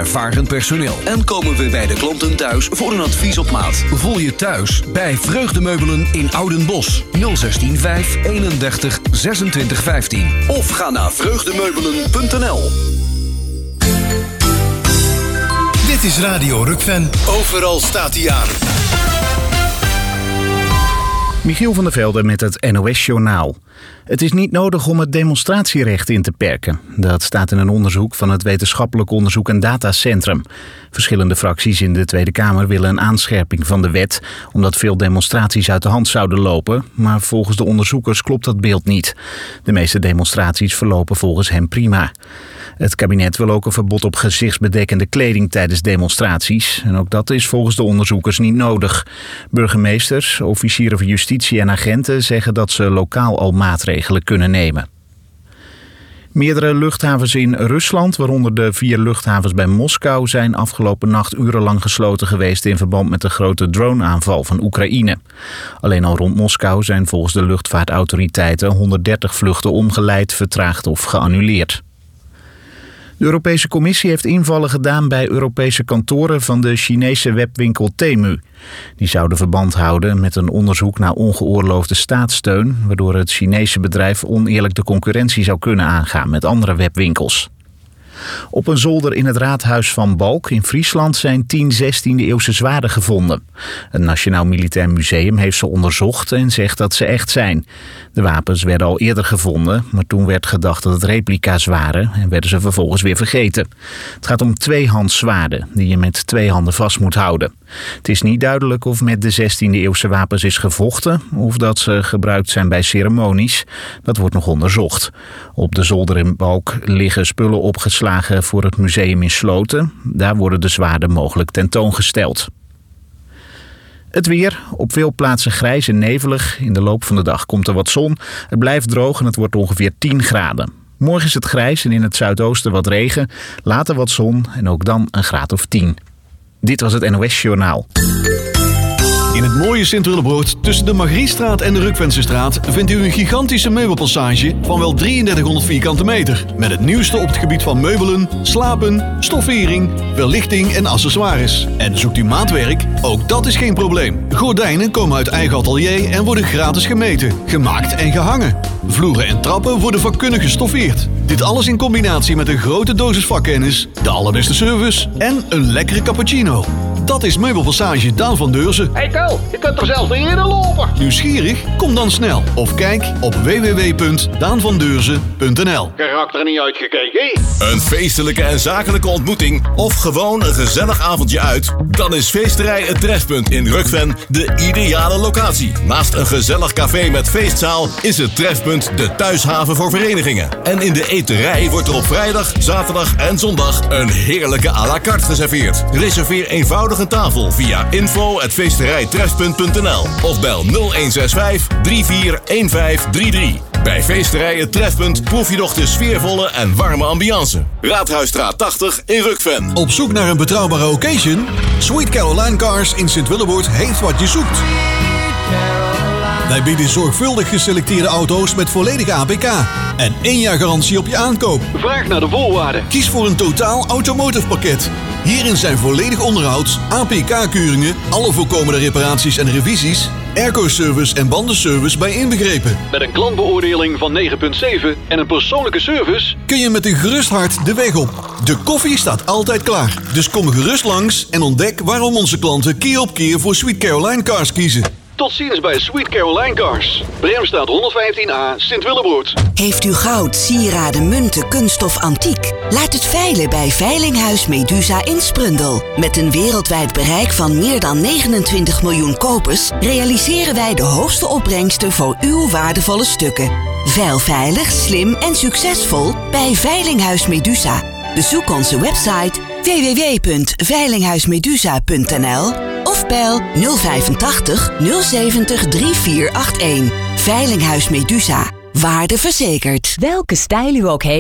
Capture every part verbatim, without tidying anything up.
ervaren personeel. En komen we bij de klanten thuis voor een advies op maat. Voel je thuis bij Vreugdemeubelen in Oudenbosch. nul zestien vijf eenendertig zesentwintig vijftien. Of ga naar vreugdemeubelen punt n l. Dit is Radio Rukven. Overal staat hij aan. Michiel van der Velde met het N O S-journaal. Het is niet nodig om het demonstratierecht in te perken. Dat staat in een onderzoek van het Wetenschappelijk Onderzoek en Datacentrum. Verschillende fracties in de Tweede Kamer willen een aanscherping van de wet, omdat veel demonstraties uit de hand zouden lopen. Maar volgens de onderzoekers klopt dat beeld niet. De meeste demonstraties verlopen volgens hen prima. Het kabinet wil ook een verbod op gezichtsbedekkende kleding tijdens demonstraties. En ook dat is volgens de onderzoekers niet nodig. Burgemeesters, officieren van justitie en agenten zeggen dat ze lokaal al maatregelen kunnen nemen. Meerdere luchthavens in Rusland, waaronder de vier luchthavens bij Moskou, zijn afgelopen nacht urenlang gesloten geweest in verband met de grote droneaanval van Oekraïne. Alleen al rond Moskou zijn volgens de luchtvaartautoriteiten honderddertig vluchten omgeleid, vertraagd of geannuleerd. De Europese Commissie heeft invallen gedaan bij Europese kantoren van de Chinese webwinkel Temu. Die zouden verband houden met een onderzoek naar ongeoorloofde staatssteun, waardoor het Chinese bedrijf oneerlijk de concurrentie zou kunnen aangaan met andere webwinkels. Op een zolder in het raadhuis van Balk in Friesland zijn tien zestiende-eeuwse zwaarden gevonden. Het Nationaal Militair Museum heeft ze onderzocht en zegt dat ze echt zijn. De wapens werden al eerder gevonden, maar toen werd gedacht dat het replica's waren en werden ze vervolgens weer vergeten. Het gaat om tweehandszwaarden die je met twee handen vast moet houden. Het is niet duidelijk of met de zestiende-eeuwse wapens is gevochten of dat ze gebruikt zijn bij ceremonies. Dat wordt nog onderzocht. Op de zolder in Balk liggen spullen opgeslagen voor het museum in Sloten. Daar worden de zwaarden mogelijk tentoongesteld. Het weer, op veel plaatsen grijs en nevelig. In de loop van de dag komt er wat zon. Het blijft droog en het wordt ongeveer tien graden. Morgen is het grijs en in het zuidoosten wat regen. Later wat zon en ook dan een graad of tien. Dit was het N O S-journaal. In het mooie Sint-Willebroord tussen de Margriestraat en de Rukvensestraat vindt u een gigantische meubelpassage van wel drieëndertighonderd vierkante meter. Met het nieuwste op het gebied van meubelen, slapen, stoffering, verlichting en accessoires. En zoekt u maatwerk? Ook dat is geen probleem. Gordijnen komen uit eigen atelier en worden gratis gemeten, gemaakt en gehangen. Vloeren en trappen worden vakkundig gestoffeerd. Dit alles in combinatie met een grote dosis vakkennis, de allerbeste service en een lekkere cappuccino. Dat is Meubelpassage Daan van Deurzen. Hey Ko, je kunt er zelfs niet eerder lopen. Nieuwsgierig? Kom dan snel of kijk op w w w punt daan van deurzen punt n l. Geraakt er niet uitgekeken? Een feestelijke en zakelijke ontmoeting of gewoon een gezellig avondje uit? Dan is Feesterij Het Trefpunt in Rukven de ideale locatie. Naast een gezellig café met feestzaal is het Trefpunt de thuishaven voor verenigingen. En in de eterij wordt er op vrijdag, zaterdag en zondag een heerlijke à la carte geserveerd. Reserveer eenvoudig een tafel via info at feesterijtrefpunt punt n l of bel nul een zes vijf drie vier een vijf drie drie. Bij Feesterij Het Trefpunt proef je nog de sfeervolle en warme ambiance. Raadhuisstraat tachtig in Rukven. Op zoek naar een betrouwbare occasion? Sweet Caroline Cars in Sint-Willebroord heeft wat je zoekt. Wij bieden zorgvuldig geselecteerde auto's met volledige A P K en één jaar garantie op je aankoop. Vraag naar de voorwaarden. Kies voor een totaal automotive pakket. Hierin zijn volledig onderhoud, A P K-keuringen, alle voorkomende reparaties en revisies, airco-service en bandenservice bij inbegrepen. Met een klantbeoordeling van negen komma zeven en een persoonlijke service kun je met een gerust hart de weg op. De koffie staat altijd klaar. Dus kom gerust langs en ontdek waarom onze klanten keer op keer voor Sweet Caroline Cars kiezen. Tot ziens bij Sweet Caroline Cars. Bremstraat honderdvijftien A, Sint-Willebroord. Heeft u goud, sieraden, munten, kunststof, antiek? Laat het veilen bij Veilinghuis Medusa in Sprundel. Met een wereldwijd bereik van meer dan negenentwintig miljoen kopers realiseren wij de hoogste opbrengsten voor uw waardevolle stukken. Veil veilig, slim en succesvol bij Veilinghuis Medusa. Bezoek onze website w w w punt veilinghuismedusa punt n l of bel nul vijfentachtig nul zeventig drie vier acht een. Veilinghuis Medusa. Waarde verzekerd. Welke stijl u ook heeft,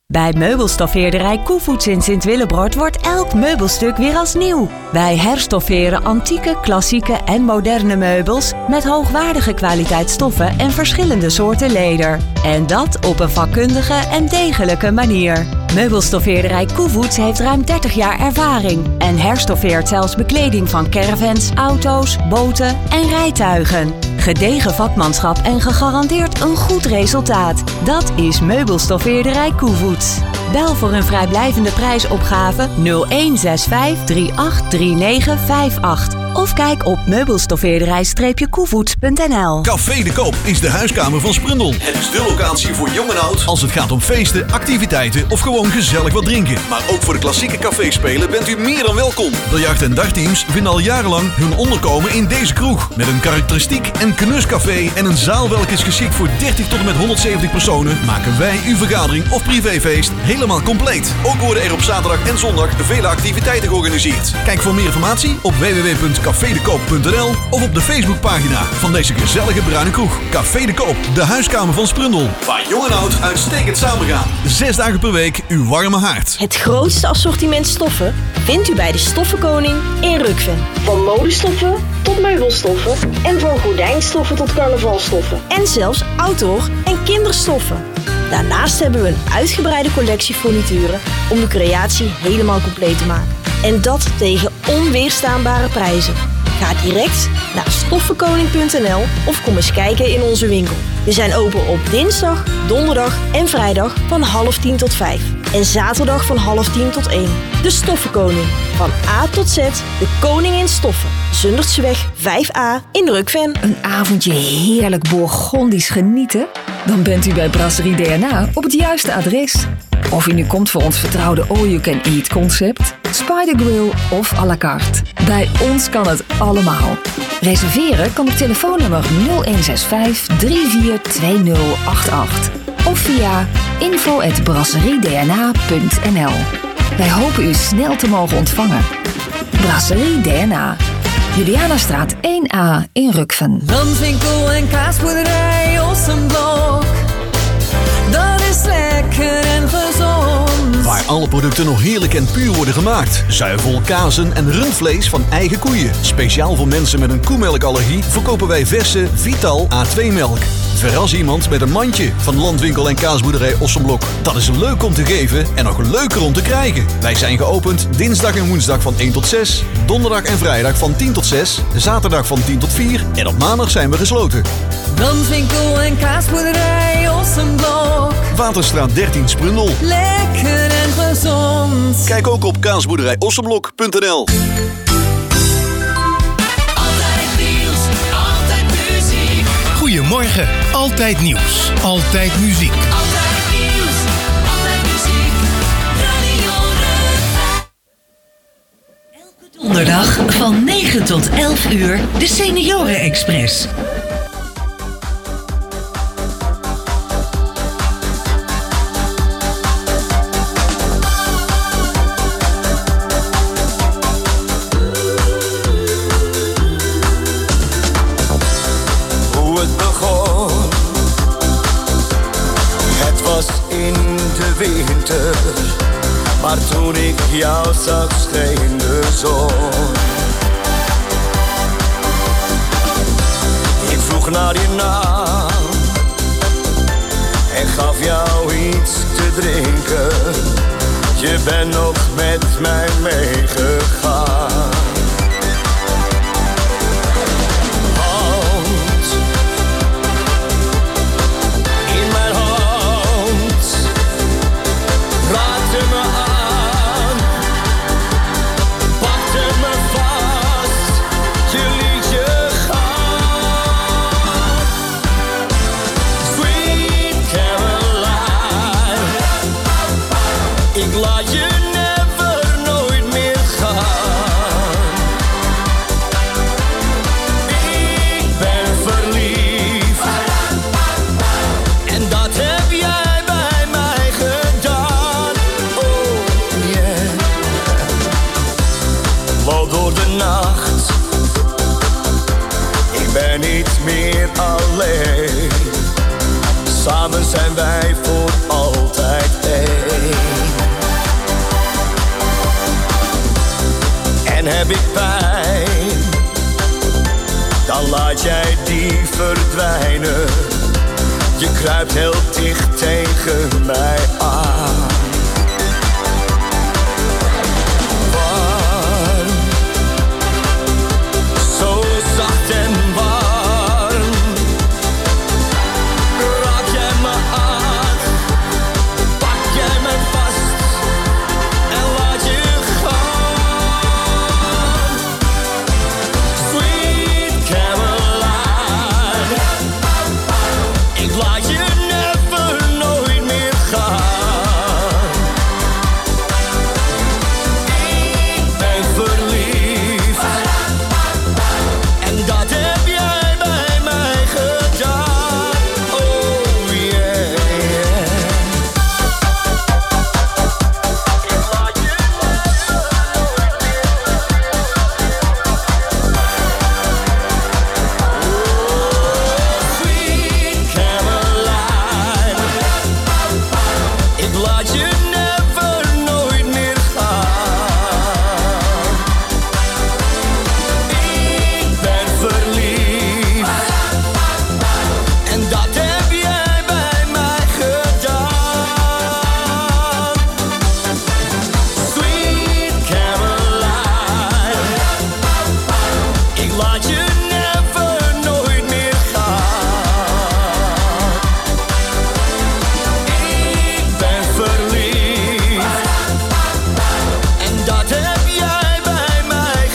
Bij meubelstoffeerderij Koevoets in Sint-Willebroord wordt elk meubelstuk weer als nieuw. Wij herstofferen antieke, klassieke en moderne meubels met hoogwaardige kwaliteit stoffen en verschillende soorten leder. En dat op een vakkundige en degelijke manier. Meubelstoffeerderij Koevoets heeft ruim dertig jaar ervaring en herstoffeert zelfs bekleding van caravans, auto's, boten en rijtuigen. Gedegen vakmanschap en gegarandeerd een goed resultaat. Dat is Meubelstoffeerderij Koevoets. Bel voor een vrijblijvende prijsopgave nul een zes vijf drie acht drie negen vijf acht of kijk op meubelstoffeerderij koevoets punt n l. Café de Koop is de huiskamer van Sprundel. Het is de locatie voor jong en oud als het gaat om feesten, activiteiten of gewoon gezellig wat drinken. Maar ook voor de klassieke caféspelen bent u meer dan welkom. Biljacht- en dagteams vinden al jarenlang hun onderkomen in deze kroeg. Met een karakteristiek en knuscafé en een zaal welke is geschikt voor dertig tot en met honderdzeventig personen, maken wij uw vergadering of privéfeest helemaal compleet. Ook worden er op zaterdag en zondag vele activiteiten georganiseerd. Kijk voor meer informatie op w w w punt café de koop punt n l of op de Facebookpagina van deze gezellige bruine kroeg. Café de Koop, de huiskamer van Sprundel. Waar jong en oud uitstekend samengaan. Zes dagen per week uw warme haard. Het grootste assortiment stoffen vindt u bij de Stoffenkoning in Rukven. Van modestoffen tot meubelstoffen en van gordijnstoffen tot carnavalstoffen. En zelfs outdoor en kinderstoffen. Daarnaast hebben we een uitgebreide collectie furnituren om de creatie helemaal compleet te maken. En dat tegen onweerstaanbare prijzen. Ga direct naar stoffenkoning punt n l of kom eens kijken in onze winkel. We zijn open op dinsdag, donderdag en vrijdag van half tien tot vijf. En zaterdag van half tien tot één. De Stoffenkoning. Van A tot Z, de koning in stoffen. Zundertseweg vijf a in Rukven. Een avondje heerlijk Bourgondisch genieten? Dan bent u bij Brasserie D N A op het juiste adres. Of u nu komt voor ons vertrouwde all-you-can-eat concept, Spider Grill of à la carte. Bij ons kan het allemaal. Reserveren kan op telefoonnummer nul een zes vijf drie vier twee nul acht acht of via info at brasserie d n a punt n l. Wij hopen u snel te mogen ontvangen. Brasserie D N A. Julianastraat één a in Rukven. Landwinkel en kaasboerderij Ossenblok. Dat is lekker en gezond. Waar alle producten nog heerlijk en puur worden gemaakt. Zuivel, kazen en rundvlees van eigen koeien. Speciaal voor mensen met een koemelkallergie verkopen wij verse Vital A twee melk. Verras iemand met een mandje van Landwinkel en kaasboerderij Ossenblok. Dat is leuk om te geven en nog leuker om te krijgen. Wij zijn geopend dinsdag en woensdag van één tot zes, donderdag en vrijdag van tien tot zes, zaterdag van tien tot vier en op maandag zijn we gesloten. Landwinkel en kaasboerderij Ossenblok. Waterstraat dertien Sprundel. Lekker en gezond. Kijk ook op kaasboerderij ossenblok punt n l. Goedemorgen, altijd nieuws, altijd muziek. Altijd nieuws, altijd muziek. Radio Rukven. Elke donderdag van negen tot elf uur de Senioren Express. Maar toen ik jou zag scheen de zon. Ik vroeg naar je naam en gaf jou iets te drinken. Je bent nog met mij meegegaan. Hand in mijn hand, raakte me aan, pakte me vast, je liet je gaan. Sweet Caroline, ik laat je never nooit meer gaan. Ik ben verliefd en dat heb jij bij mij gedaan. Oh yeah. Loop door de nacht, ik ben niet meer alleen. Samen zijn wij voor altijd één. En heb ik pijn, dan laat jij die verdwijnen. Je kruipt heel dicht tegen mij aan. Warm, zo zacht en warm. Raak jij me aan, pak jij me vast en laat je gaan. Sweet Caroline, ik laat je never nooit meer gaan. Ik ben verliefd en dat heb jij bij mij gedaan. Oh yeah, yeah. Ik laat je never nooit meer Sweet Caroline, ik laat je never nooit meer gaan. Ik ben verliefd en dat heb jij bij mij gedaan. Sweet Caroline, ik laat je never nooit meer gaan. Ik ben verliefd en dat heb jij bij mij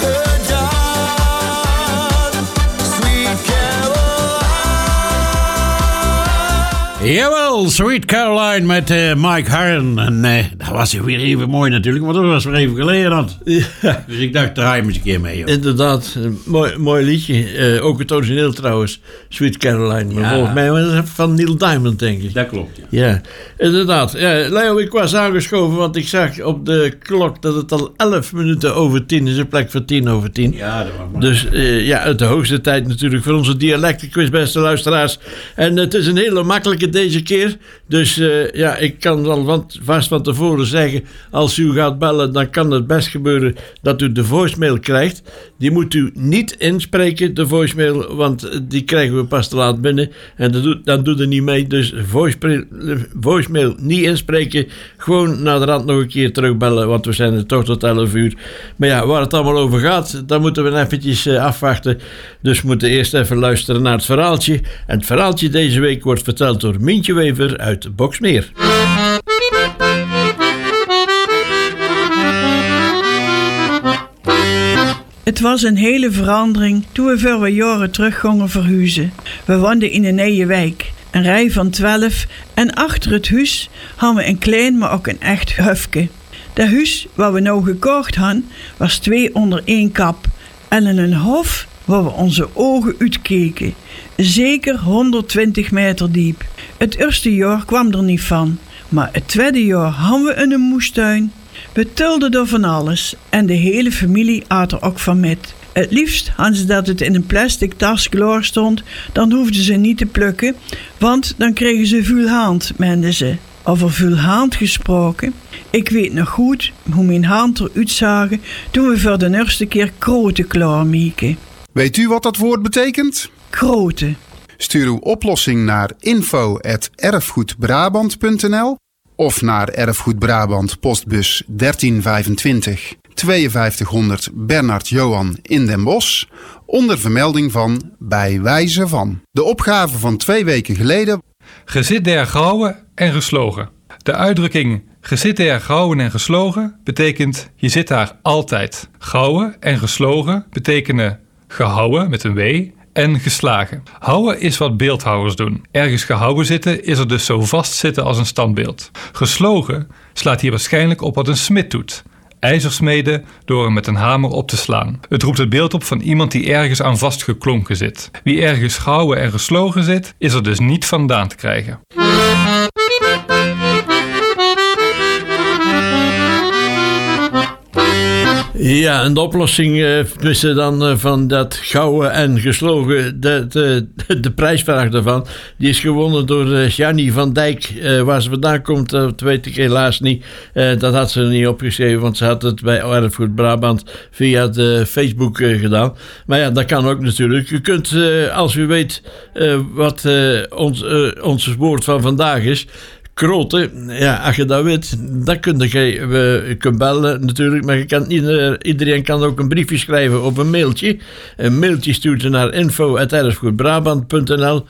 gedaan. Sweet Caroline. Jawel, Sweet Caroline met eh, Mike Harren. En eh, dat was weer even mooi natuurlijk, want dat was weer even geleden. Dat. Ja. Dus ik dacht, draai hem eens een keer mee. Joh. Inderdaad, een mooi, mooi liedje. Eh, ook het origineel trouwens, Sweet Caroline. Maar Ja. volgens mij was het van Neil Diamond, denk ik. Dat klopt, ja. Ja, inderdaad. Ja, Leo, ik was aangeschoven, want ik zag op de klok dat het al elf minuten over tien is, in plek van tien over tien. Ja, dat was maar. Dus uh, ja, het de hoogste tijd natuurlijk voor onze dialectenquiz, beste luisteraars. En het is een hele makkelijke deze keer. Dus uh, ja, ik kan al van, vast van tevoren zeggen, als u gaat bellen, dan kan het best gebeuren dat u de voicemail krijgt. Die moet u niet inspreken, de voicemail, want die krijgen we pas te laat binnen. En dat doet, dan doet er niet mee. Dus voicemail, voicemail niet inspreken. Gewoon naar de rand nog een keer terugbellen, want we zijn er toch tot elf uur. Maar ja, waar het allemaal over gaat, dan moeten we eventjes uh, afwachten. Dus we moeten eerst even luisteren naar het verhaaltje. En het verhaaltje deze week wordt verteld door Mientje Wever uit Boxmeer. Het was een hele verandering toen we veel jaren terug gingen verhuizen. We woonden in een nieuwe wijk, een rij van twaalf, en achter het huis hadden we een klein, maar ook een echt hufke. Dat huis wat we nou gekocht hadden, was twee onder één kap en in een hof waar we onze ogen uitkeken. Zeker honderdtwintig meter diep. Het eerste jaar kwam er niet van, maar het tweede jaar hadden we een moestuin. We tulden er van alles en de hele familie at er ook van met. Het liefst hadden ze dat het in een plastic tas klaar stond, dan hoefden ze niet te plukken, want dan kregen ze vuil hand, meenden ze. Over vuil hand gesproken, ik weet nog goed hoe mijn hand eruit zagen toen we voor de eerste keer kroten klaarmaken. Weet u wat dat woord betekent? Kroten. Stuur uw oplossing naar info at erfgoedbrabant punt n l of naar Erfgoed Brabant postbus dertien vijfentwintig tweeënvijftighonderd Bernard Johan in Den Bosch onder vermelding van bij wijze van. De opgave van twee weken geleden. Gezit der gehouwen en geslogen. De uitdrukking gezit der gehouwen en geslogen betekent je zit daar altijd. Gehouwen en geslogen betekenen gehouden met een W en geslagen. Houden is wat beeldhouwers doen. Ergens gehouden zitten is er dus zo vast zitten als een standbeeld. Geslogen slaat hier waarschijnlijk op wat een smid doet. ijzer smeden door er met een hamer op te slaan. Het roept het beeld op van iemand die ergens aan vastgeklonken zit. Wie ergens gehouden en geslogen zit, is er dus niet vandaan te krijgen. Ja, en de oplossing uh, tussen dan uh, van dat gouden en geslogen, de, de, de prijsvraag daarvan, die is gewonnen door uh, Jannie van Dijk. Uh, waar ze vandaan komt, uh, dat weet ik helaas niet. Uh, dat had ze er niet opgeschreven, want ze had het bij Erfgoed Brabant via de Facebook uh, gedaan. Maar ja, dat kan ook natuurlijk. U kunt, uh, als u weet uh, wat uh, ons, uh, ons woord van vandaag is, kroten, ja, als je dat weet, dan kun je, je kunt bellen natuurlijk, maar je kan, iedereen, iedereen kan ook een briefje schrijven of een mailtje. Een mailtje stuurt je naar info at erfgoedbrabant punt n l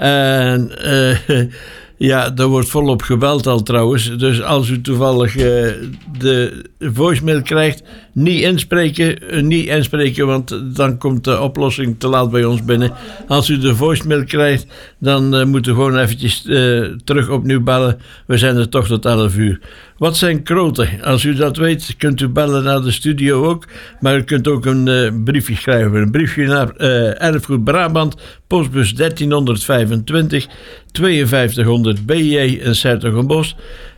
en uh, ja, daar wordt volop gebeld al trouwens, dus als u toevallig uh, de voicemail krijgt, niet inspreken, uh, niet inspreken, want dan komt de oplossing te laat bij ons binnen. Als u de voicemail krijgt, dan uh, moet u gewoon eventjes uh, terug opnieuw bellen. We zijn er toch tot elf uur. Wat zijn kroten? Als u dat weet, kunt u bellen naar de studio ook. Maar u kunt ook een uh, briefje schrijven. Een briefje naar uh, Erfgoed Brabant, postbus dertienhonderdvijfentwintig, tweeënvijftighonderd B J in 's-Hertogenbosch.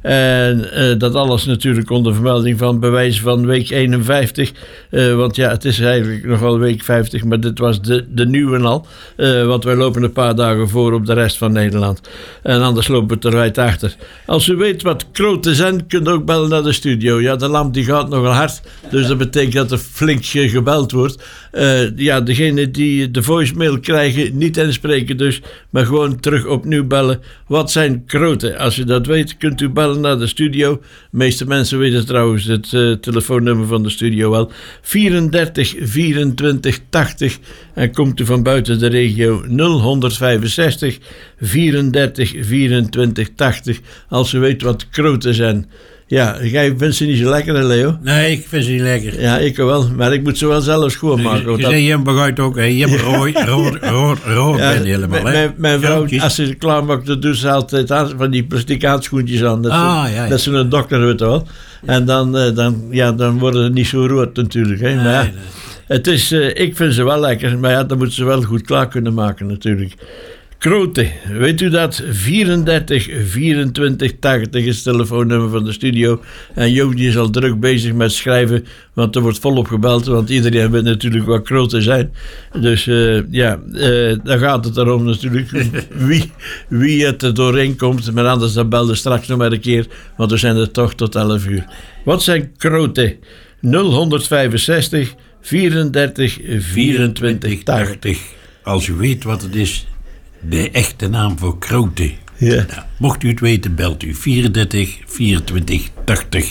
En uh, dat alles natuurlijk onder vermelding van bewijs van week eenenvijftig. Uh, want ja, het is eigenlijk nog wel week vijftig, maar dit was de, de nieuwe al. Uh, want wij lopen een paar dagen voor op de rest van Nederland. En anders lopen we er wijd achter. Als u weet wat kroten zijn, kunt u ook bellen naar de studio. Ja, de lamp die gaat nogal hard, dus dat betekent dat er flink gebeld wordt. Uh, ja, degene die de voicemail krijgen, niet inspreken dus, maar gewoon terug opnieuw bellen. Wat zijn kroten? Als u dat weet, kunt u bellen naar de studio. De meeste mensen weten trouwens het uh, telefoonnummer van de studio wel. vierendertig vierentwintig tachtig. En komt u van buiten de regio nul honderdvijfenzestig vierendertig vierentwintig tachtig. Als u weet wat kroten zijn. Ja, jij vindt ze niet zo lekker, hè, Leo? Nee, ik vind ze niet lekker. Ja, ik wel. Maar ik moet ze wel zelf schoonmaken. Je, je zei, je begrijpt ook, hè? Je hebt rood, rood, rood, rood ja, ben helemaal, hè? Mijn, mijn vrouw, als ze klaarmaakt, dan doet ze altijd aan, van die plastic handschoentjes aan. Dat, ah, ze, ja, ja. dat ze een dokter weet wel. Ja. En dan, uh, dan, ja, dan worden ze niet zo rood natuurlijk, hè. Nee, maar ja, nee. het is, uh, ik vind ze wel lekker, maar ja, dan moeten ze wel goed klaar kunnen maken natuurlijk. Kroten, weet u dat? vierendertig vierentwintig tachtig is het telefoonnummer van de studio. En Joop die is al druk bezig met schrijven, want er wordt volop gebeld, want iedereen weet natuurlijk wat kroten zijn. Dus uh, ja, uh, daar gaat het erom natuurlijk wie, wie het er doorheen komt. Maar anders dan belde straks nog maar een keer, want we zijn er toch tot elf uur. Wat zijn kroten? nul honderdvijfenzestig vierendertig vierentwintig tachtig. Als u weet wat het is, de echte naam voor kroten. Ja. Nou, mocht u het weten, belt u vierendertig vierentwintig tachtig.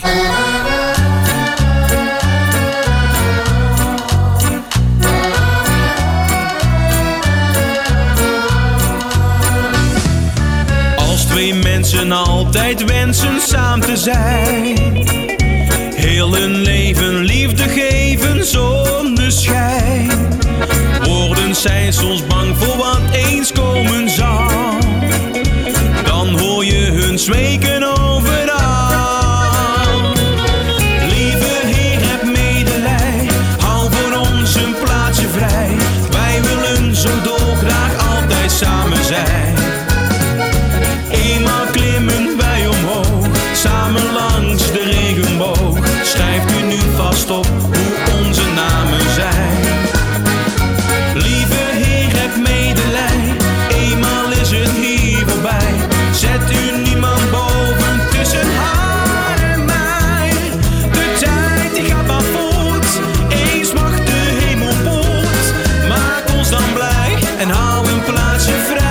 Als twee mensen altijd wensen samen te zijn, heel hun leven liefde geven zonder schijn, woorden zijn soms bang voor wat eens komen zal. Dan hoor je hun zweken overal. Lieve Heer, heb medelij, hou voor ons een plaatsje vrij. Wij willen zo dolgraag altijd samen zijn. Eenmaal klimmen wij omhoog, samen langs de regenboog. Schrijft u nu vast op hoe onze namen zijn. Lieve Heer, heb medelij, eenmaal is het hier voorbij. Zet u niemand boven tussen haar en mij. De tijd die gaat maar voort, eens mag de hemel poort. Maak ons dan blij en hou een plaatsje vrij.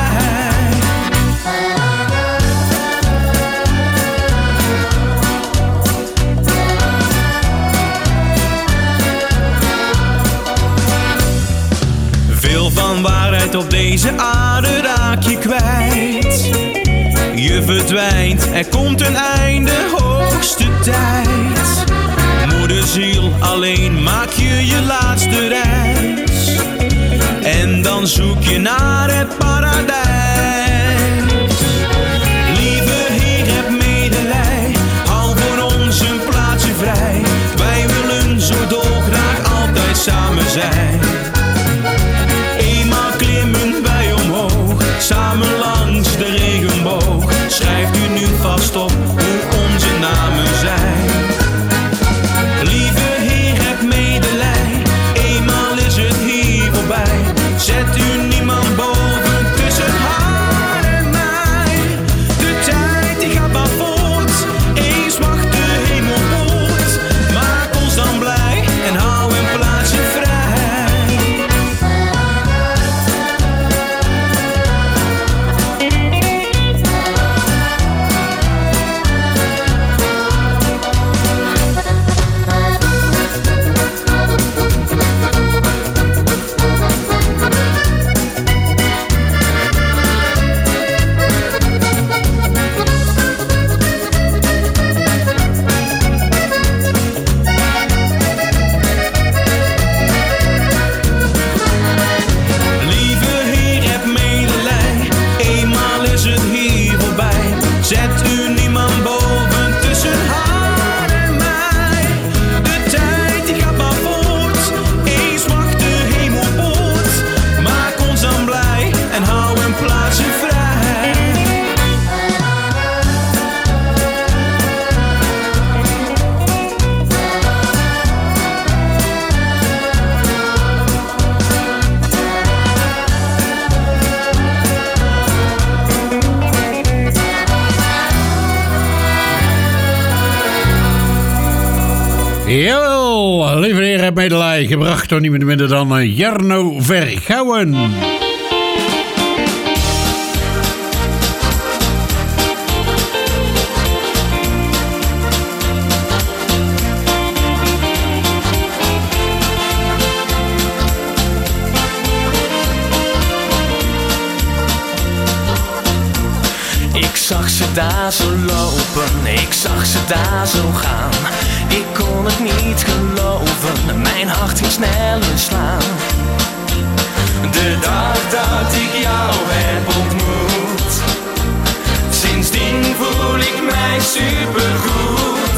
Veel van waarheid op deze aarde raak je kwijt. Je verdwijnt, er komt een einde, hoogste tijd. Moederziel, alleen maak je je laatste reis. En dan zoek je naar het paradijs. Lieve Heer, heb medelij, hou voor ons een plaatsje vrij. Wij willen zo dolgraag altijd samen zijn. Eenmaal klimmen wij omhoog, samen langs de regenboog. Schrijft u nu vast op hoe onze namen zijn. Lieve Heer, heb mee. Jawel, lieve heer, heb medelijden gebracht door niemand minder dan uh, Jarno Vergouwen. Ik zag ze daar zo lopen, ik zag ze daar zo gaan. Ik kon het niet geloven, mijn hart ging sneller slaan. De dag dat ik jou heb ontmoet, sindsdien voel ik mij supergoed.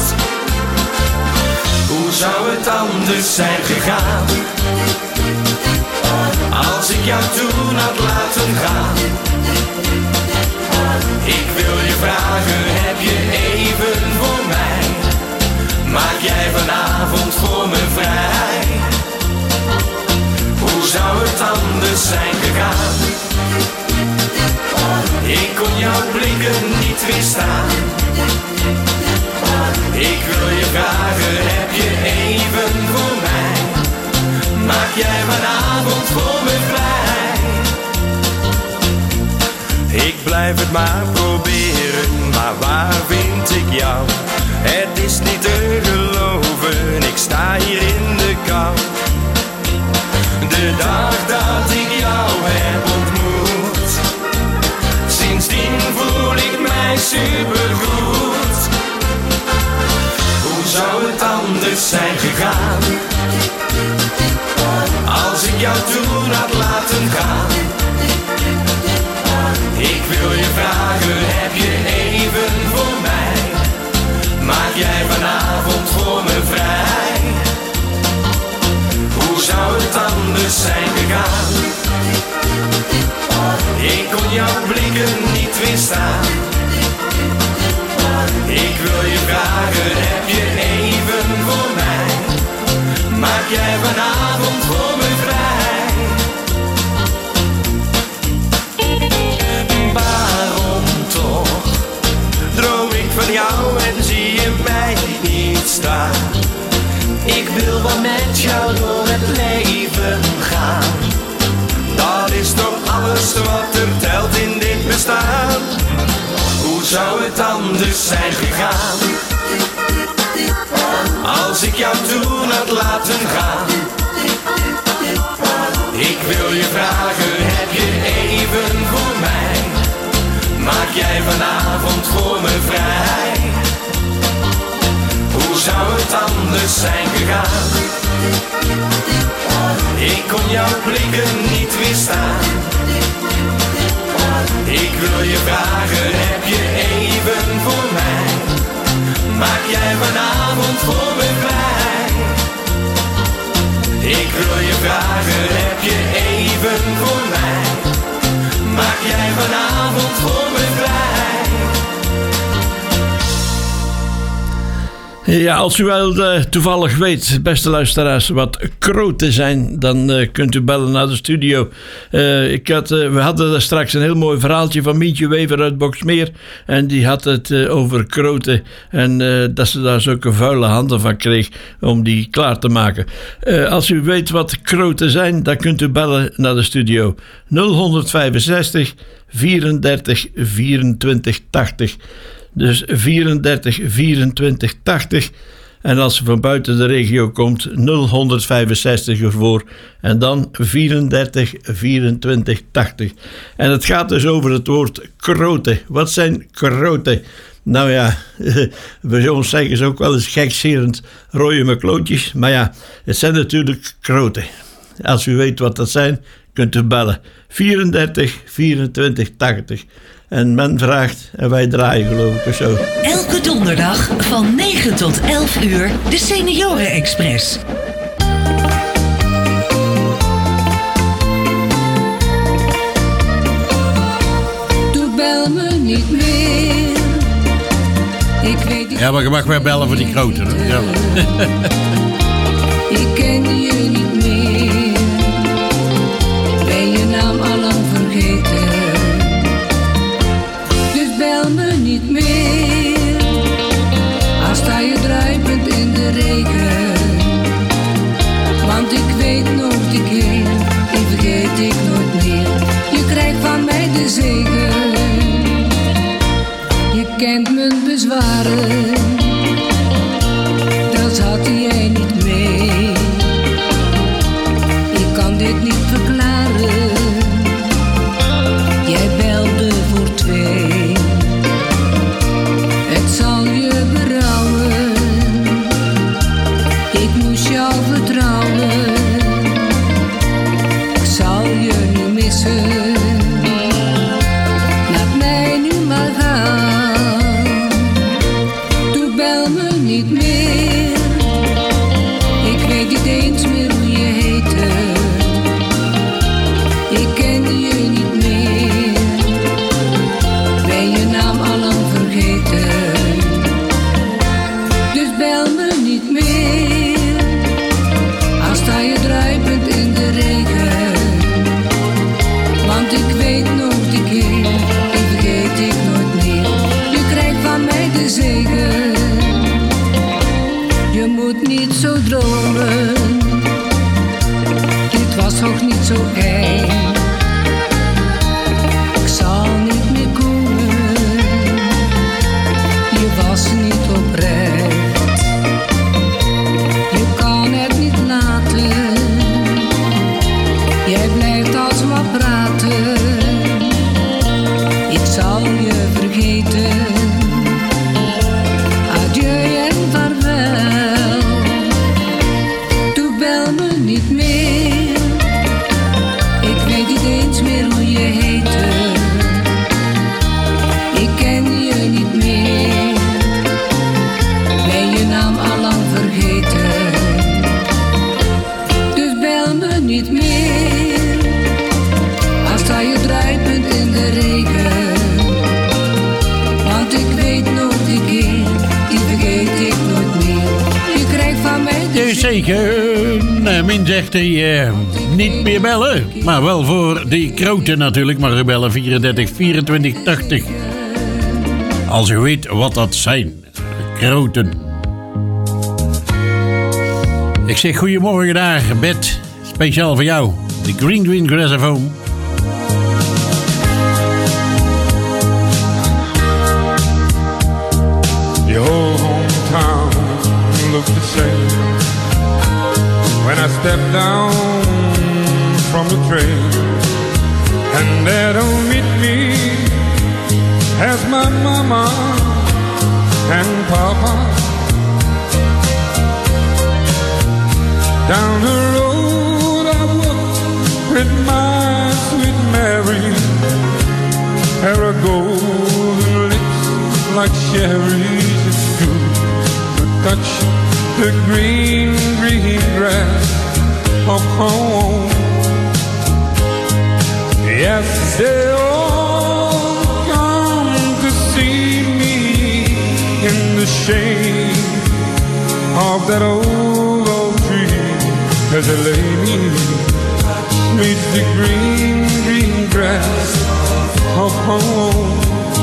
Hoe zou het anders zijn gegaan, als ik jou toen had laten gaan? Ik wil je vragen, heb je even voor mij? Maak jij vanavond voor me vrij? Hoe zou het anders zijn gegaan? Ik kon jouw blikken niet weerstaan. Ik wil je vragen, heb je even voor mij? Maak jij vanavond voor me vrij? Ik blijf het maar proberen, maar waar vind ik jou? Het is niet te geloven, ik sta hier in de kou. De dag dat ik jou heb ontmoet, sindsdien voel ik mij supergoed. Hoe zou het anders zijn gegaan, als ik jou toen had laten gaan? Ik wil je vragen, heb je even voor mij? Maak jij vanavond voor me vrij? Hoe zou het anders zijn gegaan? Ik kon jouw blikken niet weerstaan. Ik wil je vragen, heb je even voor mij? Maak jij vanavond voor me vrij? Waarom toch droom ik van jou en zie je mij niet staan? Ik wil wel met jou door het leven gaan. Dat is toch alles wat er telt in dit bestaan. Hoe zou het anders zijn gegaan, als ik jou toen had laten gaan? Ik wil je vragen, heb je even voor mij? Maak jij vanavond voor me vrij? Hoe zou het anders zijn gegaan? Ik kon jouw blikken niet weerstaan. Ik wil je vragen, heb je even voor mij? Maak jij vanavond voor me vrij? Ik wil je vragen, heb je even voor mij? Maak jij vanavond voor me vrij? Ja, als u wel uh, toevallig weet, beste luisteraars, wat kroten zijn, dan uh, kunt u bellen naar de studio. Uh, ik had, uh, we hadden daar straks een heel mooi verhaaltje van Mientje Wever uit Boxmeer. En die had het uh, over kroten. En uh, dat ze daar zulke vuile handen van kreeg om die klaar te maken. Uh, als u weet wat kroten zijn, dan kunt u bellen naar de studio. nul vijfenzestig, vierendertig, vierentwintig, tachtig. Dus vierendertig, vierentwintig, tachtig. En als je van buiten de regio komt, nul vijfenzestig ervoor. En dan vierendertig, vierentwintig, tachtig. En het gaat dus over het woord kroten. Wat zijn kroten? Nou ja, bij ons zeggen ze ook wel eens gekscherend rooien met klootjes. Maar ja, het zijn natuurlijk kroten. Als u weet wat dat zijn, kunt u bellen. vierendertig, vierentwintig, tachtig. En men vraagt en wij draaien, geloof ik, of zo. Elke donderdag van negen tot elf uur de Senioren Express. Doe bel me niet meer. Ik weet niet. Ja, maar je mag weer bellen voor die kroten. Hè? Ja. Ik ken je niet meer. Ben je naam al lang vergeten? Bel me niet meer, als sta je druipend in de regen. vertrouwen. Ik zal je nu missen. Laat mij nu maar gaan. Doe bel me niet meer. Ik weet niet eens meer hoe je heette. Ik ken je niet meer. Ben je naam allang vergeten. Dus bel me niet meer. Al sta je druipend in de regen. Want ik weet nog die keer, die vergeet ik nooit meer. Je krijgt van mij de zegen. Je moet niet zo dromen. Dit was toch niet zo eng. Ik zal niet meer komen. Je was niet oprecht. Je kan het niet laten. Jij blijft alsmaar praten. Ik zal je vergeten. Adieu en vaarwel. Doe bel me niet meer. Ik weet niet eens meer hoe je heette. Ik ken je niet meer. Ben je naam allang vergeten. Dus bel me niet meer. Al sta je druipend in de regen. Want ik weet nog die keer, die vergeet ik nooit meer. Je krijgt van mij de Dus zeker, uh, Min zegt hij uh, niet meer bellen. Maar wel voor die kroten natuurlijk. Maar bellen vierendertig vierentwintig tachtig. Als u weet wat dat zijn. Kroten. Ik zeg goedemorgen daar, Bet. Speciaal voor jou. De Green Green Grass of Home. Your whole hometown looked the same when I stepped down from the train. And there don't meet me as my mama and papa. Down the road I walk with my sweet Mary. Her golden lips like cherries. It's good to touch the green, green grass of home. Yes, they all come to see me in the shade of that old oak tree. As they lay me meet the green, green grass of home.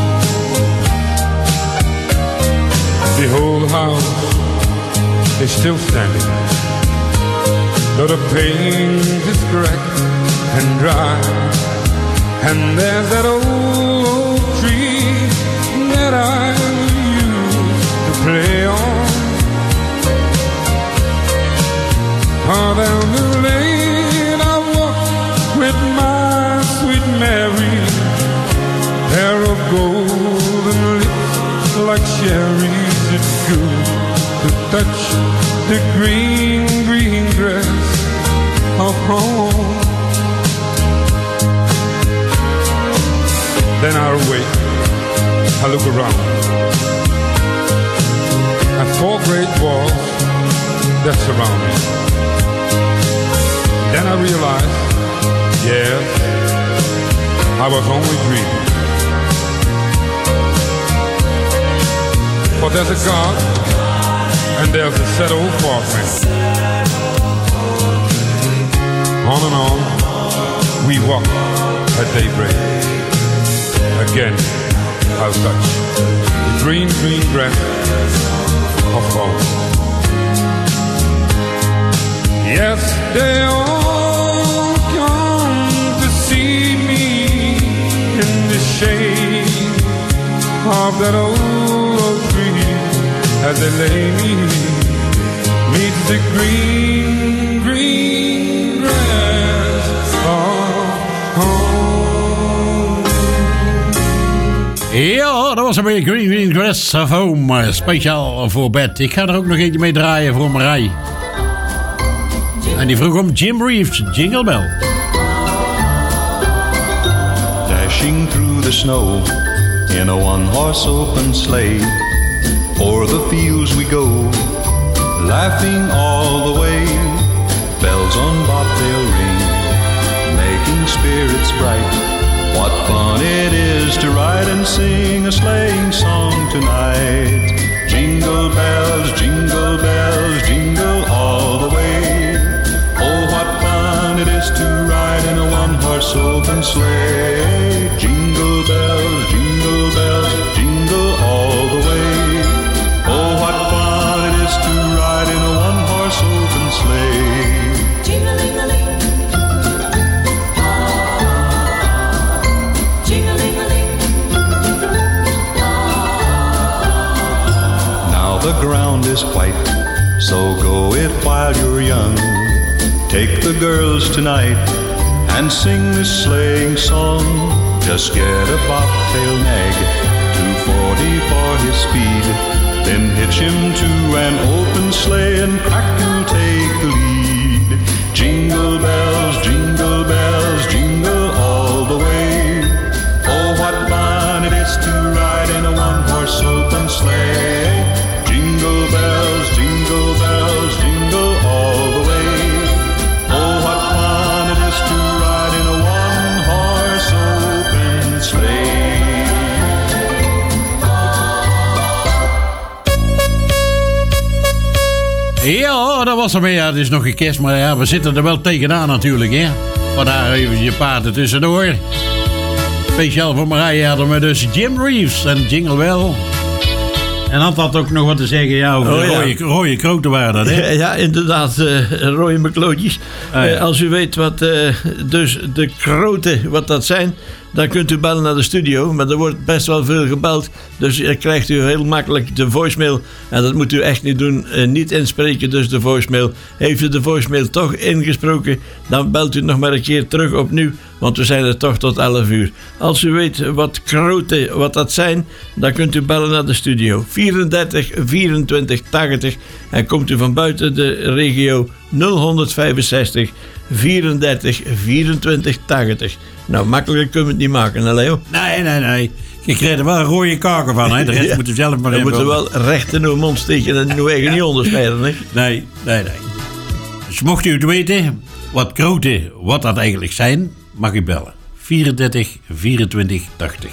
The whole house is still standing, though the paint is cracked and dry. And there's that old oak tree that I used to play on. Oh, down the lane I walk with my sweet Mary. Hair of golden lips like cherries. It's good to touch the green, green grass of home. Then I wait, I look around at four great walls that surround me. Then I realize, yes, I was only dreaming. For there's a God, and there's a sad old Parkman. On and on, we walk at daybreak. Again, I'll touch the green, green grass of home. Yes, they all come to see me in the shade of that old oak tree. As they lay me meet the green, green grass of home. Ja, dat was een beetje Green Green Grass of Home. Speciaal voor bed. Ik ga er ook nog eentje mee draaien voor Marij. En die vroeg om Jim Reeves, Jingle Bell. Dashing through the snow in a one-horse open sleigh, o'er the fields we go, laughing all the way. Bells on bobtail ring, making spirits bright. What fun it is to ride and sing a sleighing song tonight. Jingle bells, jingle bells, jingle all the way. Oh, what fun it is to ride in a one-horse open sleigh. Jingle bells, jingle bells, jingle all the way. Oh, what fun it is to ride in a one-horse open sleigh. Jing-a-ling-a-ling. The ground is white, so go it while you're young. Take the girls tonight and sing this sleighing song. Just get a bobtail nag, two forty for his speed. Then hitch him to an open sleigh and crack will take the lead. Jingle bells, jingle bells, jingle all the way. Oh, what fun it is to ride in a one-horse open sleigh. Jingle bells, jingle bells, jingle all the way. Oh, what fun it is to ride in a one-horse open sleigh. Ja, dat was hem weer. Ja, het is nog geen kerst, maar ja, we zitten er wel tegenaan natuurlijk, hè. Vandaar even je paarden tussendoor. Speciaal voor Marije hadden we dus Jim Reeves en Jingle Bell. En had dat ook nog wat te zeggen ja, over oh, de ja. rode, rode kroten waren dat, hè? Ja, inderdaad, uh, rode meklootjes. Ah, ja. uh, als u weet wat uh, dus de kroten, wat dat zijn, dan kunt u bellen naar de studio. Maar er wordt best wel veel gebeld. Dus uh, krijgt u heel makkelijk de voicemail. En dat moet u echt niet doen. Uh, niet inspreken, dus de voicemail. Heeft u de voicemail toch ingesproken, dan belt u nog maar een keer terug opnieuw. Want we zijn er toch tot elf uur. Als u weet wat kroten, wat dat zijn, dan kunt u bellen naar de studio. vierendertig vierentwintig tachtig. En komt u van buiten de regio nul vijfenzestig vierendertig vierentwintig tachtig. Nou, makkelijker kunnen we het niet maken, hè Leo? Nee, nee, nee. Je krijgt er wel een rode kaken van, hè? De rest ja. moet u zelf maar even. Je moet er wel recht in uw mond steken en uw eigen niet onderscheiden, hè? Nee, nee, nee. Dus mocht u het weten, wat kroten, wat dat eigenlijk zijn, mag u bellen. vierendertig vierentwintig tachtig.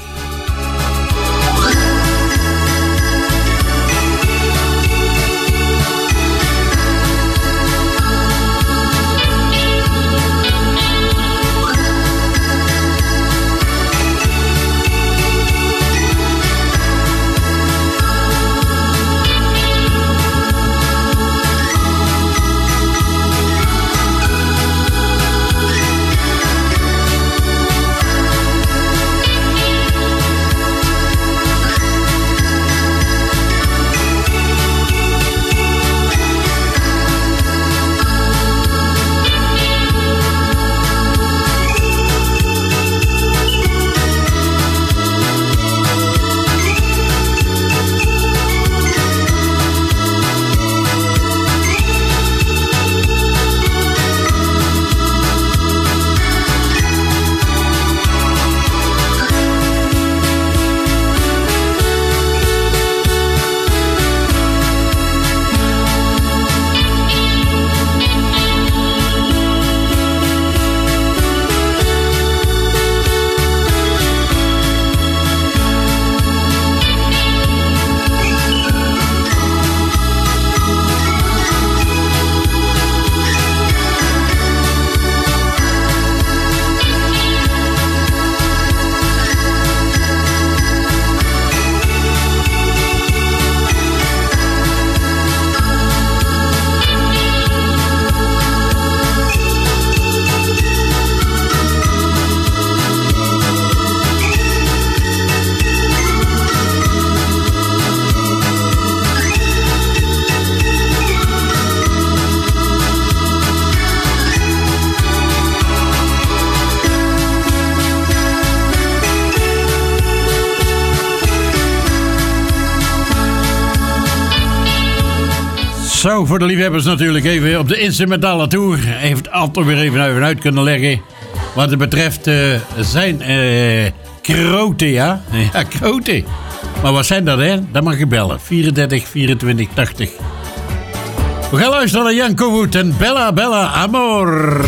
Zo, voor de liefhebbers natuurlijk even op de instrumentale tour. Heeft altijd weer even even uit kunnen leggen. Wat het betreft uh, zijn uh, kroten, ja. Ja, kroten. Maar wat zijn dat, hè? Dat mag je bellen. vierendertig vierentwintig tachtig. We gaan luisteren naar Jan Koevoet en Bella Bella Amor.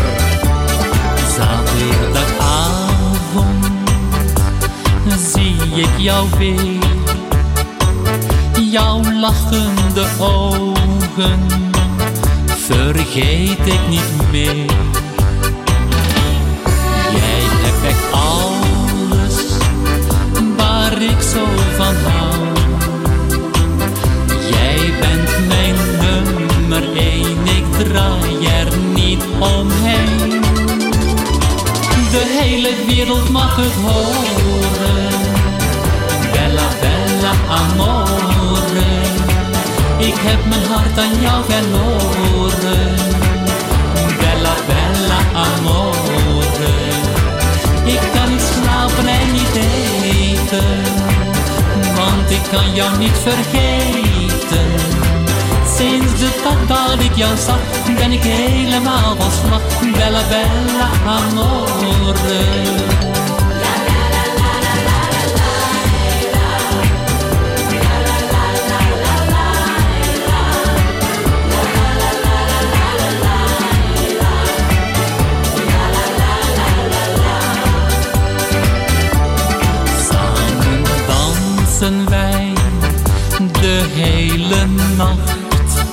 Zaterdagavond zie ik jou weer. Jouw lachende ogen vergeet ik niet meer. Jij hebt echt alles waar ik zo van hou. Jij bent mijn nummer één, ik draai er niet omheen. De hele wereld mag het horen. Bella, bella, amore. Ik heb mijn hart aan jou verloren. Bella, bella, amore. Ik kan niet slapen en niet eten, want ik kan jou niet vergeten. Sinds de dag dat ik jou zag, ben ik helemaal van slag. Bella, bella, amore. Wij de hele nacht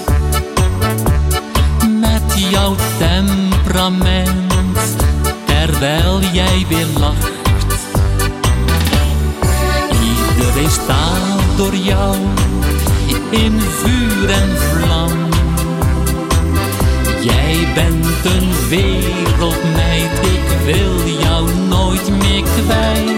met jouw temperament, terwijl jij weer lacht. Iedereen staat door jou in vuur en vlam. Jij bent een wereldmeid, ik wil jou nooit meer kwijt.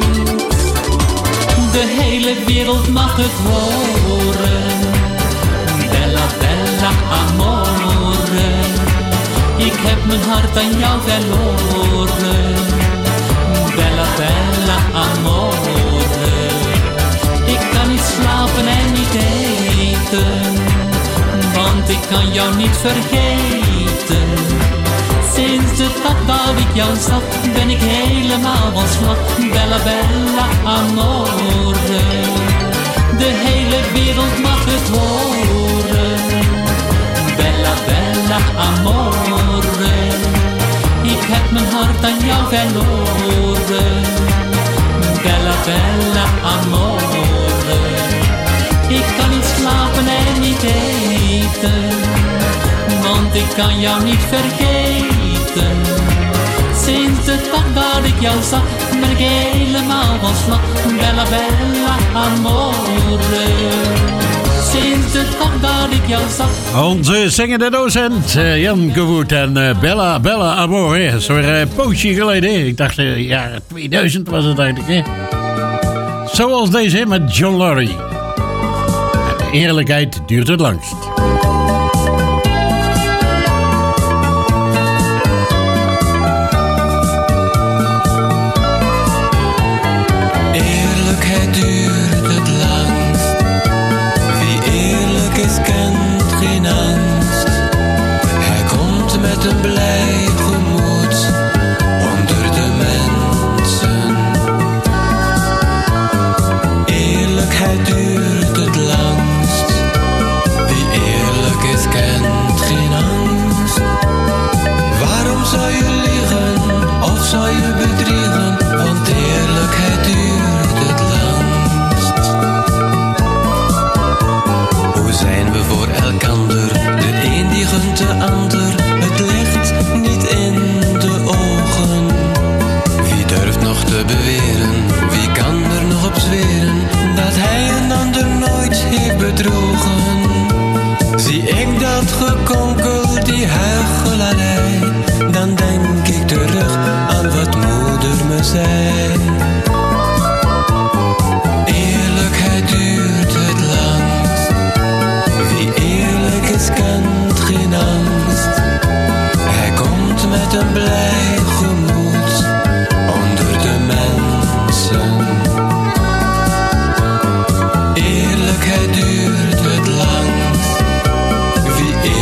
De hele wereld mag het horen. Bella, bella, amore. Ik heb mijn hart aan jou verloren. Bella, bella, amore. Ik kan niet slapen en niet eten, want ik kan jou niet vergeten. Sinds de dag dat ik jou zag, ben ik helemaal van slag. Bella, bella, amore. De hele wereld mag het horen. Bella, bella, amore. Ik heb mijn hart aan jou verloren. Bella, bella, amore. Ik kan niet slapen en niet eten, want ik kan jou niet vergeten. Sinds de dag dat ik jou zag, ben ik helemaal van slag. Bella, bella, amore. Sinds de dag dat ik jou zag. Onze zingende docent Jan Koevoet en uh, Bella, bella, amore. Dat is weer een poosje geleden. Ik dacht, uh, jaren tweeduizend was het eigenlijk, hè. Zoals deze met John Lorry. En de eerlijkheid duurt het langst. Eerlijkheid duurt het langst. Wie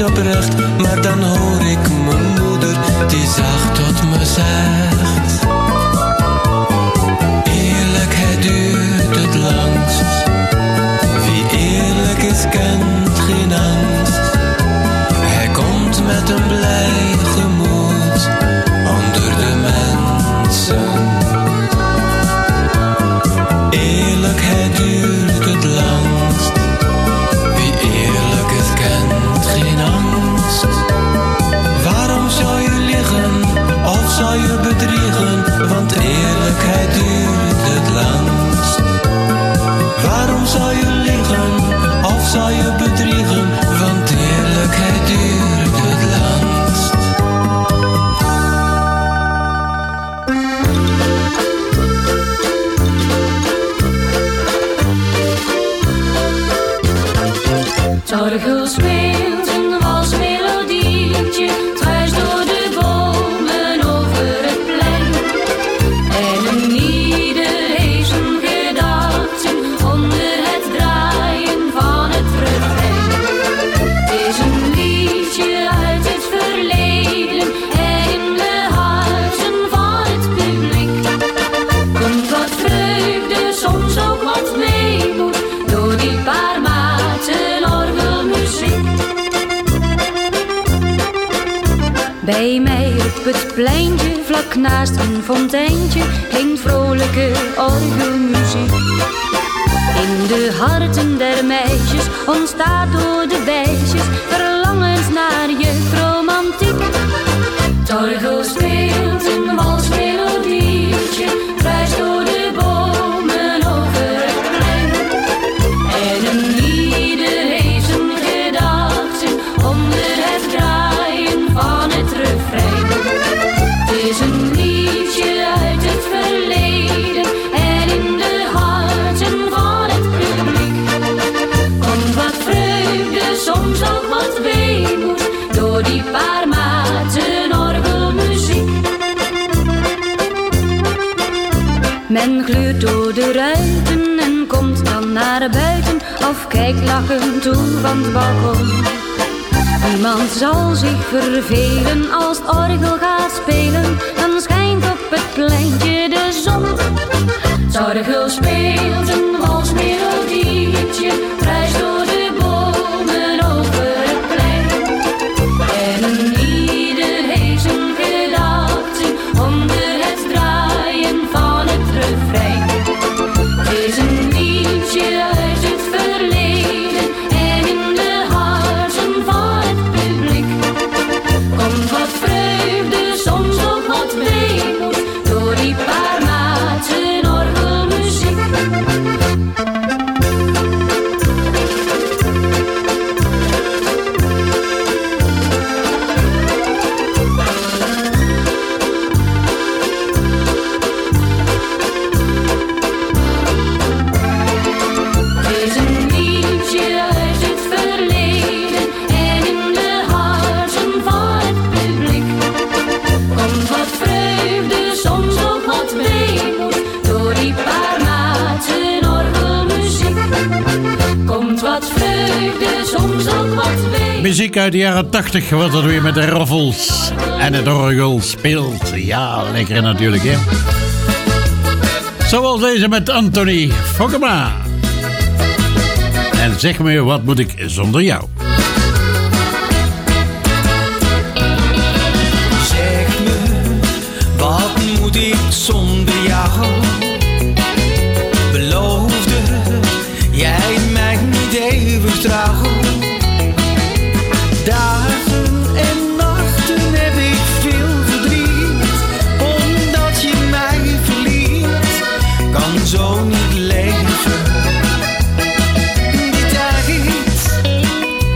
oprecht, maar dan hoor ik mijn moeder die zacht tot me zegt: eerlijkheid duurt het langst, wie eerlijk is kent geen angst. Hij komt met een blij gemoed onder de mensen. Eerlijkheid duurt het langst, wie eerlijk is kent geen angst. Waarom zou je liegen of zou je bedriegen, want eerlijkheid duurt het langst. Waarom zou je liegen of zou je bedriegen, want eerlijkheid duurt het langst. Torgel speelt een walsmelodietje, dwars door de bomen over het plein. En een ieder heeft zijn gedachten onder het draaien van het refrein. Het is een liedje uit het verleden en in de harten van het publiek. Komt wat vreugde, soms ook wat weemoed, door die paar maten orgelmuziek. Bij mij op het pleintje, vlak naast een fonteintje, klinkt vrolijke orgelmuziek. In de harten der meisjes ontstaat door de bijtjes verlangens naar jeugdromantiek. Het orgel speelt een walsmelodietje, kruist door de bomen over het plein. En een ieder heeft zijn gedachten onder het draaien van het refrein. Het is een liedje uit het verleden en in de harten van het publiek. Komt wat vreugde, soms ook wat weemoed, door die paar maten orgelmuziek. Men gluurt door de ruiten en komt dan naar buiten of kijkt lachend toe van het balkon. Niemand zal zich vervelen als het orgel gaat spelen, dan schijnt op het pleintje de zon. Het orgel speelt een walsmelodietje, kruist door de bomen over het plein. En een ieder heeft zijn gedachten onder het draaien van het refrein. Het is een liedje uit het verleden en in de harten van het publiek. Komt wat vreugde, soms ook wat weemoed, door die paar maten orgelmuziek. Het is een liedje uit het verleden en in de harten van het publiek. Komt wat vreugde, soms ook wat weemoed, door die paar maten orgelmuziek. Komt wat vreugde, soms ook wat weemoed. Muziek uit de jaren tachtig, wat er weer met de roffels en het orgel speelt. Ja, lekker natuurlijk, hè. Zoals deze met Anthony Fokkema. En zeg me, wat moet ik zonder jou? Zeg me, wat moet ik zonder jou? Beloofde jij mij niet eeuwig trouw? Dagen en nachten heb ik veel verdriet, omdat je mij verliet. Kan zo niet leven. Die tijd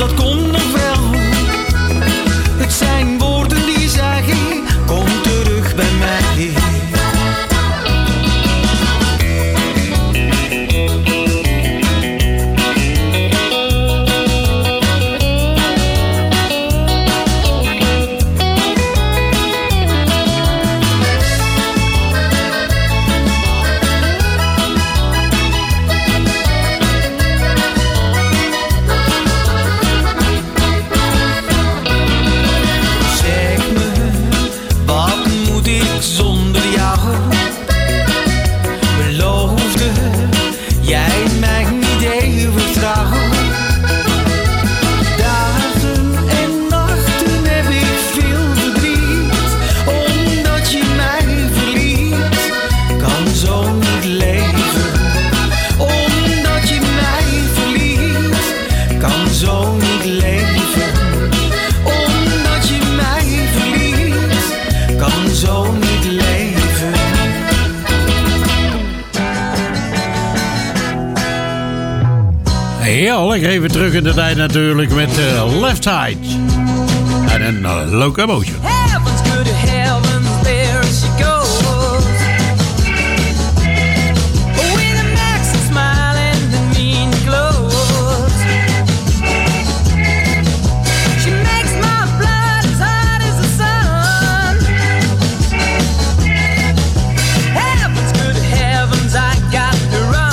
dat komt nog wel. Het zijn woorden die zeggen, kom terug bij mij. Ja, lekker even terug in de tijd natuurlijk met uh, Left Side en een uh, Locomotion. Heaven's good, heaven's there she goes. With a maxi smile and the mean clothes. She makes my blood as hot as the sun. Heaven's good, heavens, I got to run.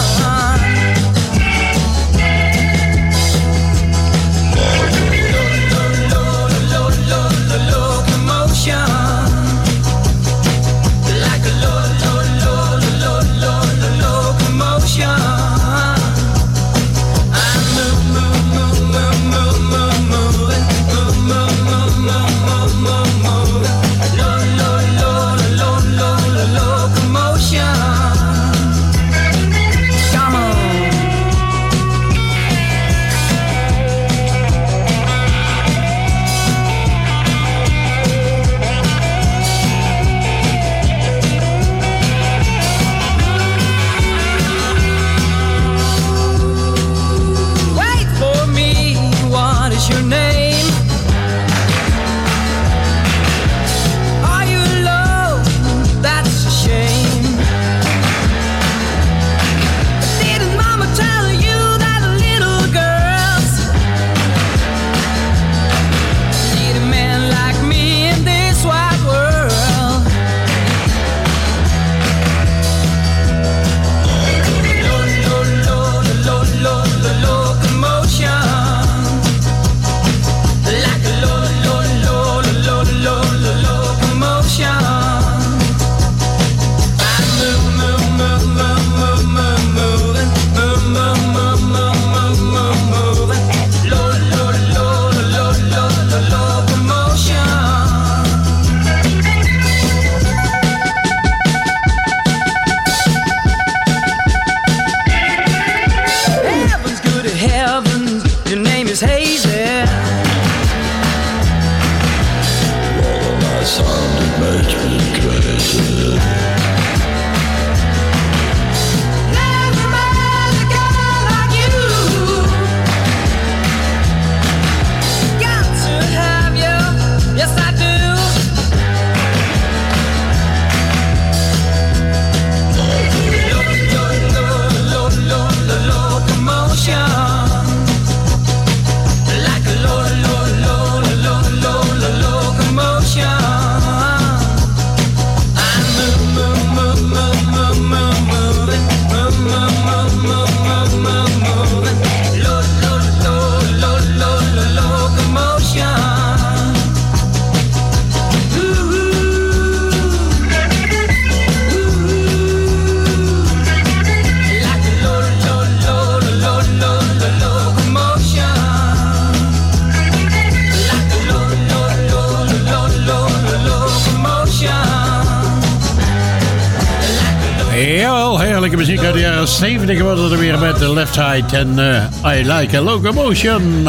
Jawel, heerlijke muziek uit de jaren zeventig worden er weer met de Left Side en uh, I Like a Locomotion.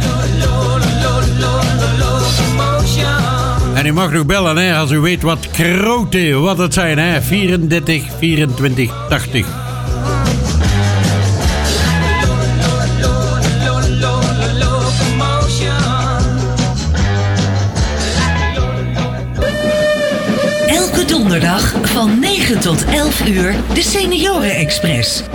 En u mag nog bellen hè, als u weet wat kroten, wat het zijn hè, vierendertig vierentwintig tachtig. Locomotion. donderdag van negen tot elf uur de Senioren Express.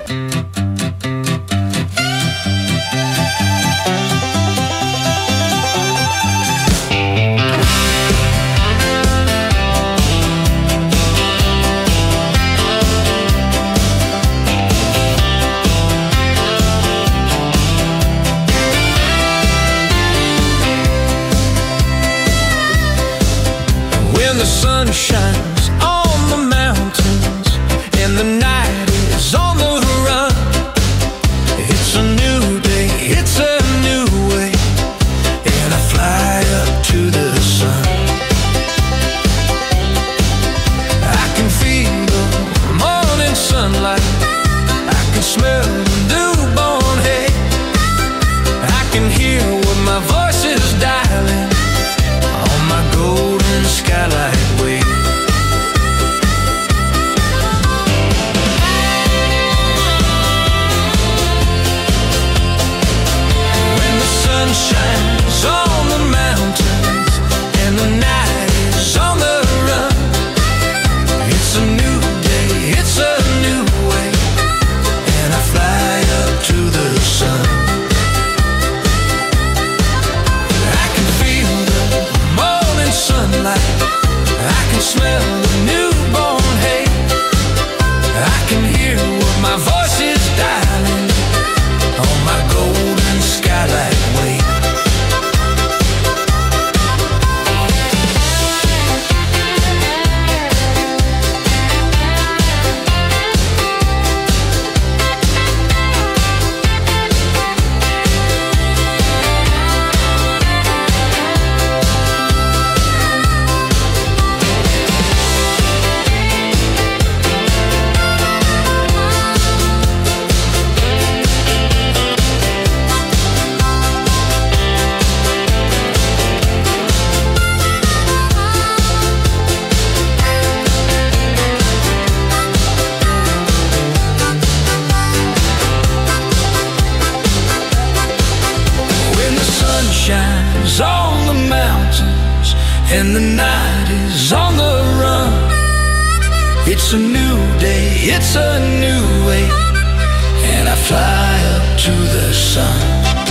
The sun shines on the mountains and the night is on the run. It's a new day, it's a new way, and I fly up to the sun. I can feel the morning sunlight, I can smell the newborn hay, I can hear what my voice is dialing on my golden skylight way. When the sun shines on the mountains and the night is on the run, it's a new day, it's a new way, and I fly up to the sun. Sunlight, I can smell the newborn hay, I can hear what my voice is dialing on my golden skylight way. Shines on the mountains and the night is on the run. It's a new day, it's a new way, and I fly up to the sun.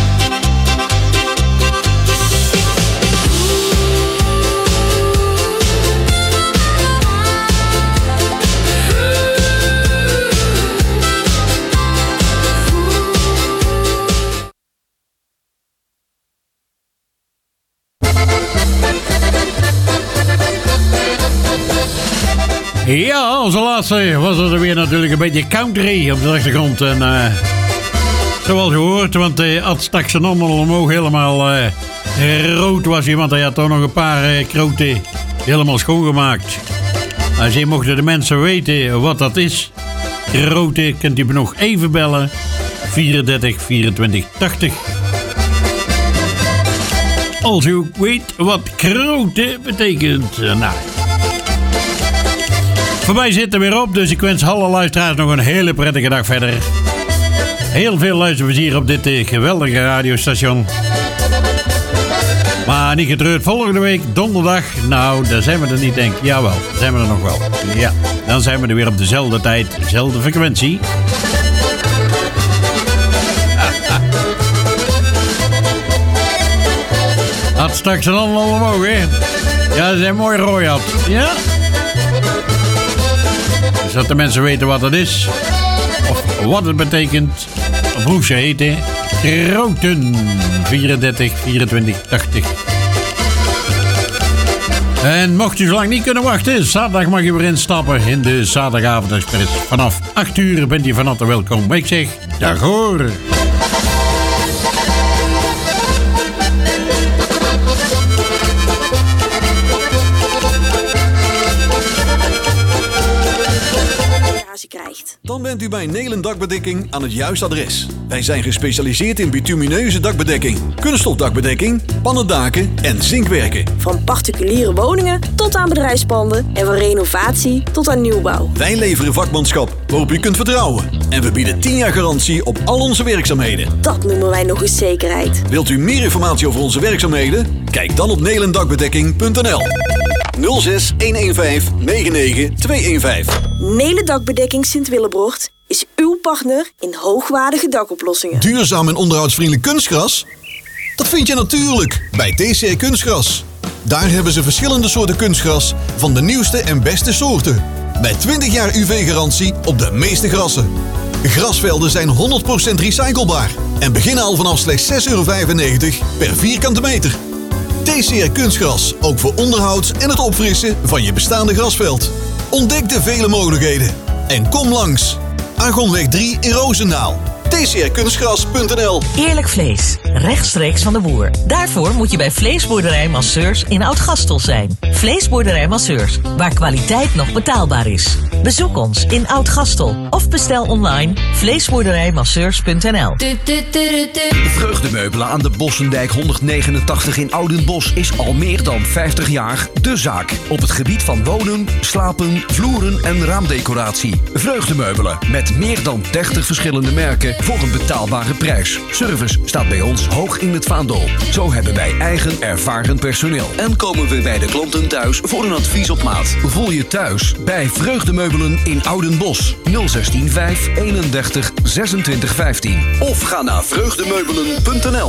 Ja, onze laatste was er weer natuurlijk een beetje country op de achtergrond. En uh, zoals gehoord, want uh, Ad stak zijn handen omhoog helemaal uh, rood was hij. Want hij had toch nog een paar uh, kroten helemaal schoongemaakt. Als je mochten de mensen weten wat dat is, kroten, kunt u me nog even bellen. vierendertig vierentwintig tachtig. Als u weet wat kroten betekent. Uh, nou... Voorbij zit er weer op, dus ik wens alle luisteraars nog een hele prettige dag verder. Heel veel luisterplezier op dit uh, geweldige radiostation. Maar niet getreurd, volgende week donderdag, nou, daar zijn we er niet, denk ik. Jawel, daar zijn we er nog wel. Ja, dan zijn we er weer op dezelfde tijd, dezelfde frequentie. Had straks een ander omhoog, hè? Ja, ze zijn mooi rooi had. Ja? Dat de mensen weten wat het is. Of wat het betekent. Of hoe ze heten. Kroten. vierendertig vierentwintig tachtig. En mocht u zo lang niet kunnen wachten. Zaterdag mag u weer instappen in de Zaterdagavond Express. Vanaf acht uur bent u van harte welkom. Ik zeg dag hoor. Krijgt. Dan bent u bij Nelen Dakbedekking aan het juiste adres. Wij zijn gespecialiseerd in bitumineuze dakbedekking, kunststofdakbedekking, pannendaken en zinkwerken. Van particuliere woningen tot aan bedrijfspanden en van renovatie tot aan nieuwbouw. Wij leveren vakmanschap waarop u kunt vertrouwen. En we bieden tien jaar garantie op al onze werkzaamheden. Dat noemen wij nog eens zekerheid. Wilt u meer informatie over onze werkzaamheden? Kijk dan op nelendakbedekking punt n l. nul zes een een vijf negen negen twee een vijf. Mele Dakbedekking Sint-Willebrocht is uw partner in hoogwaardige dakoplossingen. Duurzaam en onderhoudsvriendelijk kunstgras? Dat vind je natuurlijk bij T C R Kunstgras. Daar hebben ze verschillende soorten kunstgras van de nieuwste en beste soorten. Met twintig jaar U V-garantie op de meeste grassen. Grasvelden zijn honderd procent recyclebaar en beginnen al vanaf slechts zes euro vijfennegentig per vierkante meter. T C R Kunstgras, ook voor onderhoud en het opfrissen van je bestaande grasveld. Ontdek de vele mogelijkheden en kom langs. Argonweg drie in Roosendaal. T C R kunstgras punt n l. Eerlijk vlees, rechtstreeks van de boer. Daarvoor moet je bij Vleesboerderij Masseurs in Oud-Gastel zijn. Vleesboerderij Masseurs, waar kwaliteit nog betaalbaar is. Bezoek ons in Oud-Gastel of bestel online vleesboerderijmasseurs punt n l. Vreugdemeubelen aan de Bossendijk honderdnegenentachtig in Oudenbosch is al meer dan vijftig jaar de zaak. Op het gebied van wonen, slapen, vloeren en raamdecoratie. Vreugdemeubelen met meer dan dertig verschillende merken voor een betaalbare prijs. Service staat bij ons hoog in het vaandel. Zo hebben wij eigen ervaren personeel. En komen we bij de klanten thuis voor een advies op maat. Voel je thuis bij Vreugdemeubelen in Oudenbosch. nul zestien vijf eenendertig zesentwintig vijftien. Of ga naar vreugdemeubelen punt n l.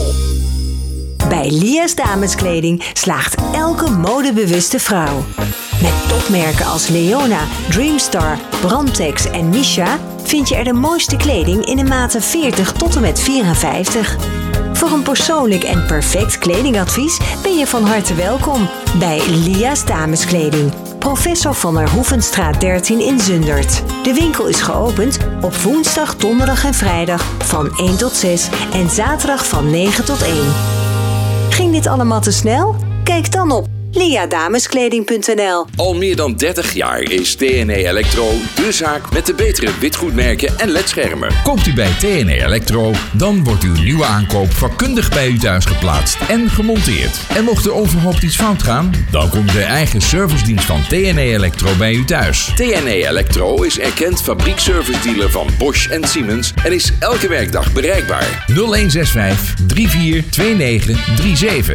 Bij Lia's Dameskleding slaagt elke modebewuste vrouw. Met topmerken als Leona, Dreamstar, Brandtex en Misha vind je er de mooiste kleding in de maten veertig tot en met vierenvijftig. Voor een persoonlijk en perfect kledingadvies ben je van harte welkom bij Lia's Dameskleding. Professor van der Hoevenstraat dertien in Zundert. De winkel is geopend op woensdag, donderdag en vrijdag van één tot zes en zaterdag van negen tot één. Ging dit allemaal te snel? Kijk dan op lia dameskleding punt n l. Al meer dan dertig jaar is T N E Electro de zaak met de betere witgoedmerken en ledschermen. Koopt u bij T N E Electro, dan wordt uw nieuwe aankoop vakkundig bij u thuis geplaatst en gemonteerd. En mocht er onverhoopt iets fout gaan, dan komt de eigen servicedienst van T N E Electro bij u thuis. T N E Electro is erkend fabriekservice-dealer van Bosch en Siemens en is elke werkdag bereikbaar. nul een zes vijf drie vier twee negen drie zeven.